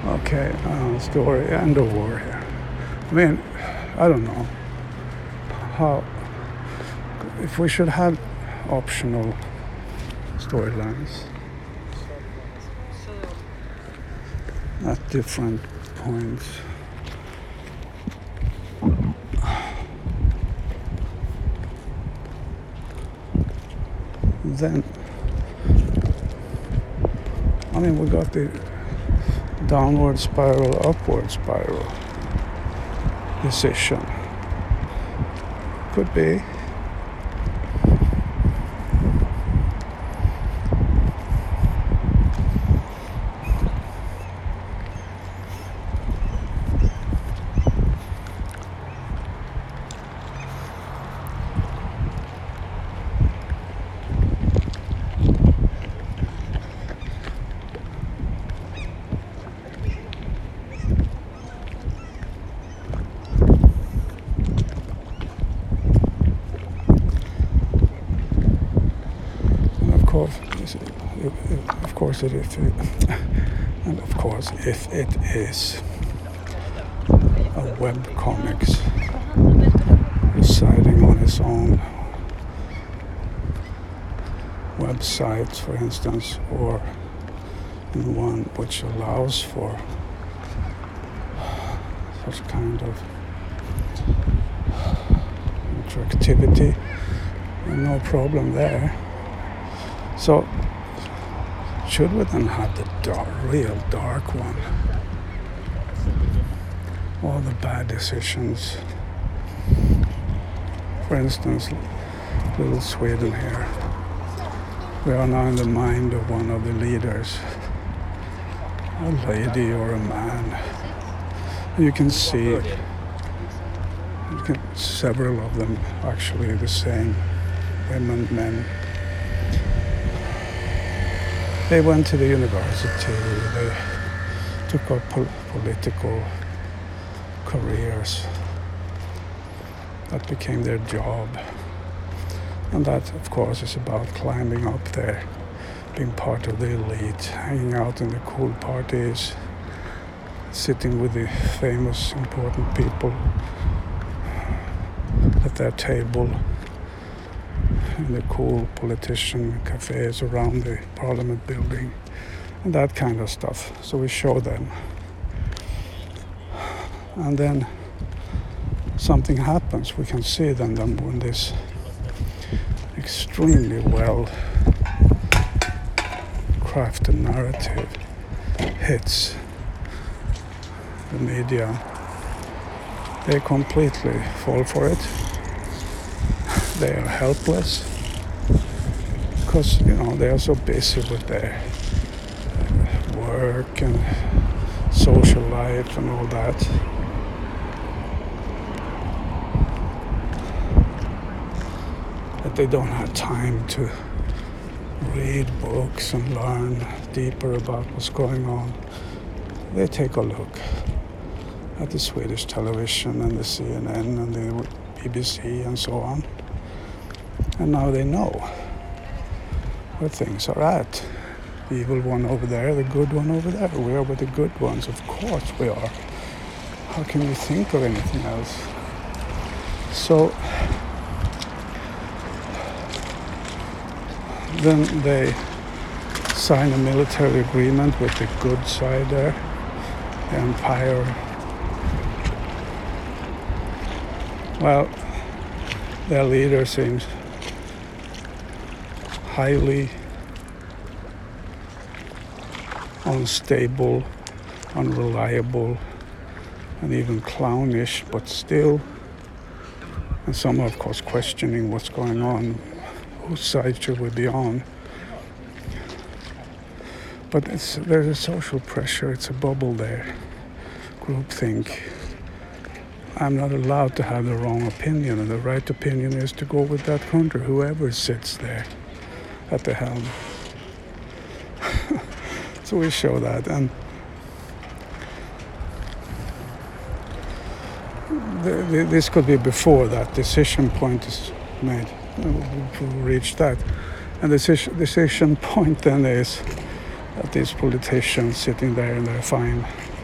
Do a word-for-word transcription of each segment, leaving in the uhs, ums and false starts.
Okay, uh, story, end of war here. I mean, I don't know how, if we should have optional storylines at different points. Then, I mean, we got the downward spiral, upward spiral decision. Could be. Of course, it is, and of course, if it is a web comics residing on its own website, for instance, or in one which allows for such kind of interactivity, and no problem there. So, should we then have the dark, real dark one? All the bad decisions. For instance, little Sweden here. We are now in the mind of one of the leaders, a lady or a man. And you can see you can, several of them actually the same, women, men. They went to the university, they took up pol- political careers. That became their job. And that, of course, is about climbing up there, being part of the elite, hanging out in the cool parties, sitting with the famous, important people at their table, in the cool politician cafes around the parliament building, and that kind of stuff. So we show them. And then something happens. We can see then, then when this extremely well crafted narrative hits the media, they completely fall for it. They are helpless because, you know, they are so busy with their work and social life and all that. That they don't have time to read books and learn deeper about what's going on. They take a look at the Swedish television and the C N N and the B B C and so on. And now they know where things are at. The evil one over there, the good one over there. We are with the good ones, of course we are. How can we think of anything else? So then they sign a military agreement with the good side there, the empire. Well, their leader seems highly unstable, unreliable, and even clownish, but still, and some are of course questioning what's going on, whose side should we be on. But it's, there's a social pressure, it's a bubble there, groupthink. I'm not allowed to have the wrong opinion, and the right opinion is to go with that country, whoever sits there at the helm. So we show that, and the, the, this could be before that decision point is made. We reach that, and the decision, decision point then is that these politicians sitting there in their fine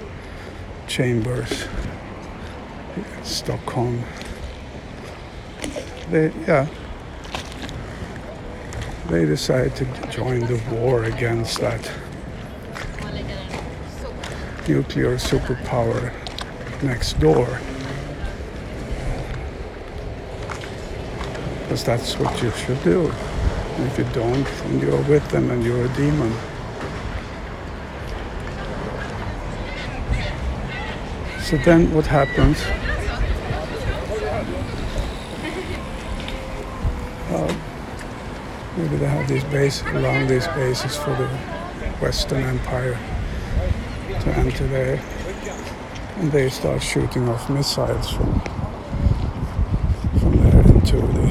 chambers in Stockholm. They, yeah, they decided to join the war against that nuclear superpower next door. Because that's what you should do. And if you don't, then you're with them and you're a demon. So then what happens? Uh, maybe they have these bases, along these bases for the Western Empire to enter there. And they start shooting off missiles from, from there into the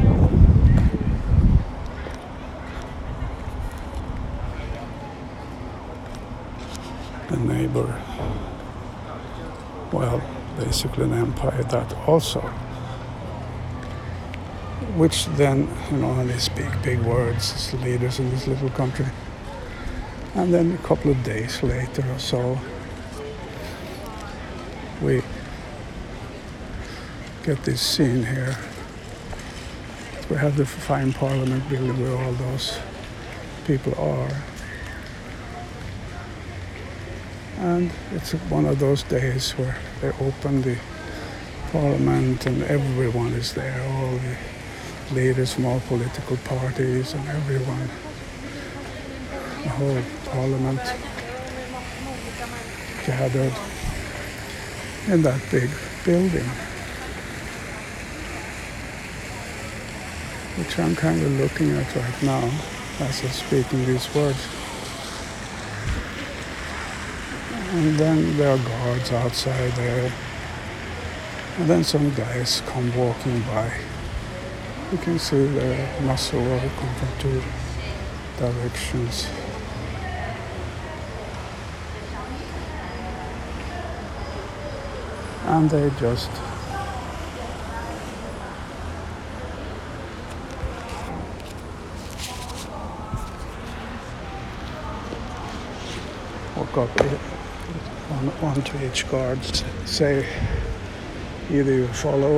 the neighbor, well, basically an empire that also, which then, you know, they speak big words as leaders in this little country. And then a couple of days later or so, we get this scene here. We have the fine parliament building where all those people are. And it's one of those days where they open the parliament and everyone is there, all the leaders from all political parties and everyone, the whole parliament gathered in that big building, which I'm kind of looking at right now as I'm speaking these words. And then there are guards outside there. And then some guys come walking by. You can see their muscle work come from two directions. And they just walk up here. One, one to each guard, say either you follow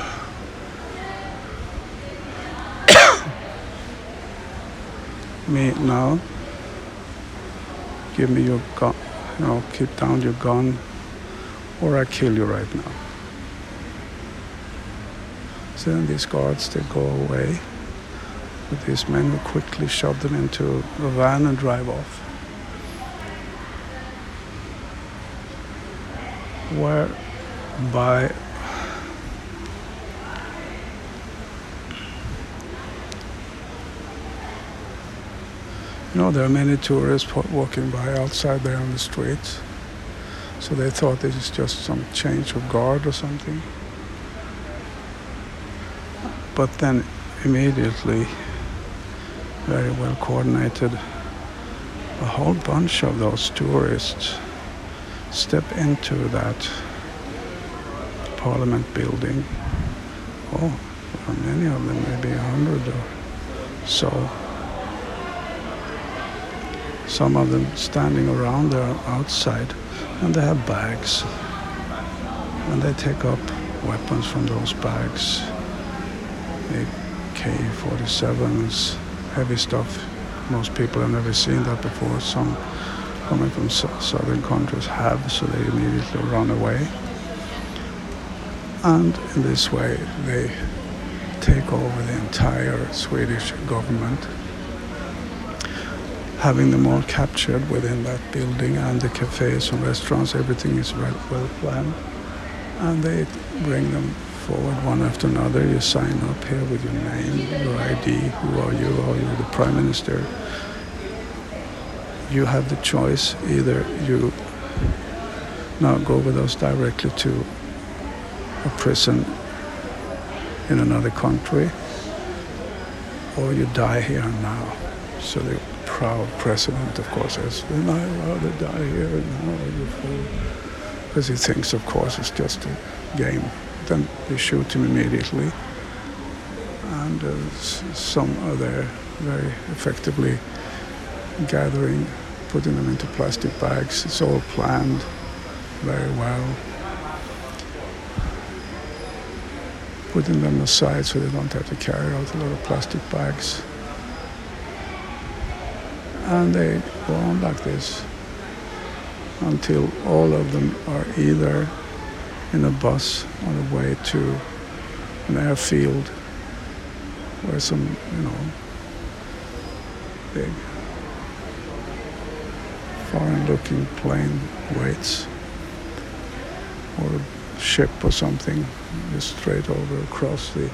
me now, give me your gun, you know, keep down your gun, or I kill you right now. So then these guards, they go away, but these men will quickly shove them into a van and drive off. Whereby you know, there are many tourists walking by outside there on the streets, so they thought this is just some change of guard or something. But then immediately, very well coordinated, a whole bunch of those tourists step into that parliament building. Oh, there are many of them, maybe a hundred or so. Some of them standing around there outside, and they have bags. And they take up weapons from those bags. A K forty-sevens, heavy stuff. Most people have never seen that before. Some coming from southern countries have, so they immediately run away. And in this way, they take over the entire Swedish government, having them all captured within that building, and the cafes and restaurants, everything is well, well planned. And they bring them forward one after another. You sign up here with your name, your I D, who are you, are you the Prime Minister? You have the choice, either you now go with us directly to a prison in another country, or you die here and now. So the proud president, of course, says, then I'd rather die here and now, you fool. Because he thinks, of course, it's just a game. Then they shoot him immediately. And uh, some are there very effectively gathering, putting them into plastic bags. It's all planned. very well, putting them aside so they don't have to carry out a lot of plastic bags. And they go on like this until all of them are either in a bus on the way to an airfield where some, you know, big foreign-looking plane waits, or a ship or something just straight over across the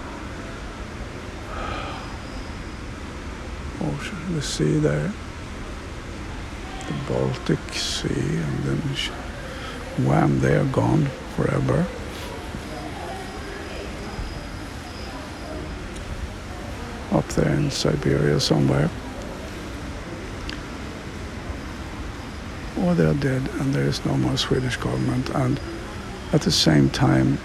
ocean, the sea there, the Baltic Sea, and then wham, they are gone forever. Up there in Siberia somewhere. Or they're dead and there is no more Swedish government, and at the same time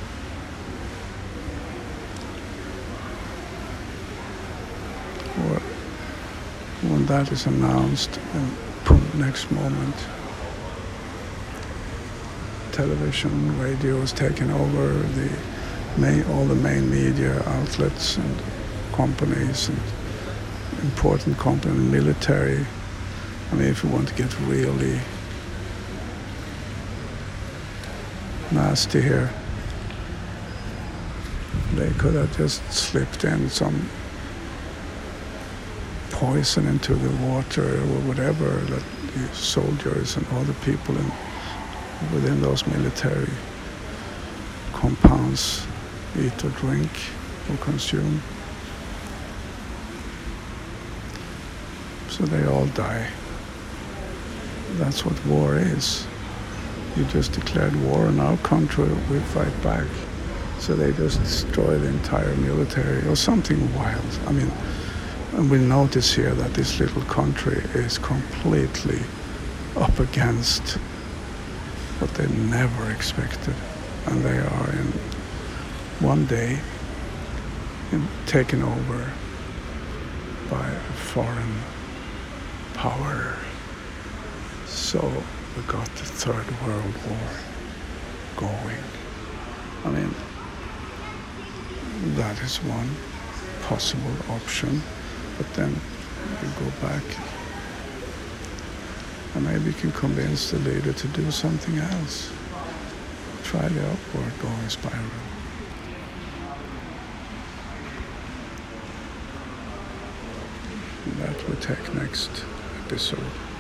or when that is announced, and boom, next moment television, radio is taking over, the main, all the main media outlets and companies and important company, military. I mean, if you want to get really nasty here, they could have just slipped in some poison into the water or whatever that the soldiers and other people in, within those military compounds eat or drink or consume. So they all die. That's what war is. You just declared war on our country, we fight back. So they just destroy the entire military or something wild. I mean, and we notice here that this little country is completely up against what they never expected. And they are in one day in, taken over by a foreign power. So we got the Third World War going. I mean, that is one possible option, but then we go back and maybe you can convince the leader to do something else. Try the upward going spiral. That we take next episode.